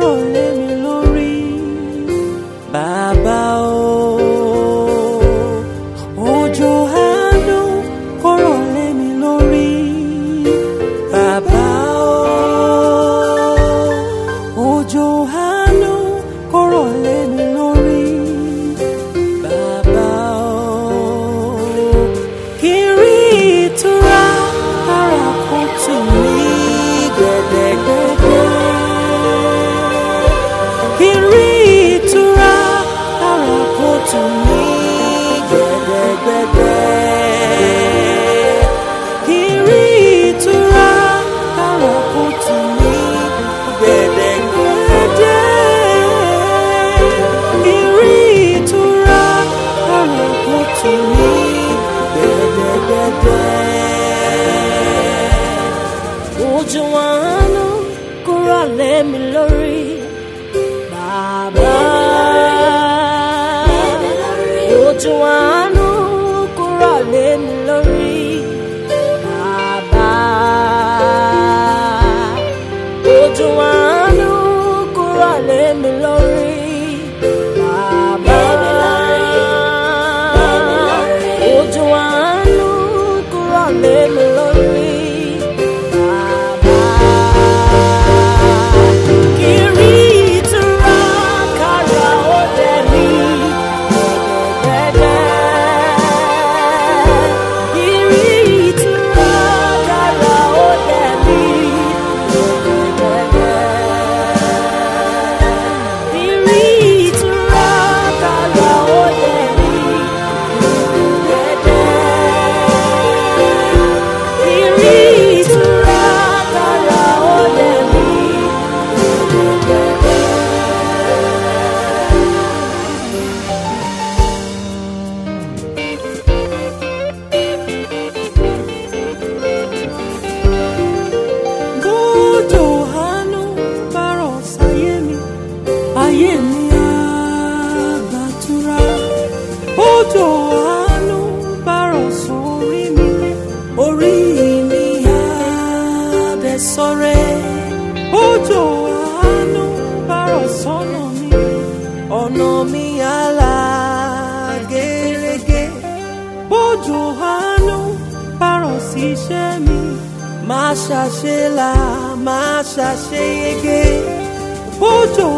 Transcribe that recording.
rọ̀ lé mi lórí. Bàbá o, òjò àánú kó rọ̀ lé mi lórí. Bàbá o, òjò àánú kó rọ̀ lé mi lórí. Bàbá o, kí n rí ìtura kára kó tù mí gbẹ̀dẹ̀gbẹ̀dẹ̀. Kí n rí ìtura kára kó tù mí gbẹ̀dẹ̀gbẹ̀dẹ̀. Kí n rí ìtura kára kó tù mí gbẹ̀dẹ̀gbẹ̀dẹ̀. Kí n rí ìtura kára kó tù mí gbẹ̀dẹ̀gbẹ̀dẹ̀. Òjò àánú kó rọ̀ lé mi lórí. Bàbá, òjò àánú kó rọ̀ lé mi lórí. Bàbá, òjò àánú kó rọ̀ lé mi lórí. Bàbá, òjò àánú kó rọ̀ lé mi lórí. Ayé mi á gbàdúrà. Òjò àánú bá rọ̀ sórí mi, orí mi á dẹ̀ sọ́rẹ́. Òjò àánú bá rọ̀ sọ́nà mi, ọ̀nà mi á là gẹ́rẹ́gẹ́. Òjò àánú bá rọ̀ sí iṣẹ́ mi, máa ṣàṣelà, máa ṣàṣeyege. Òjò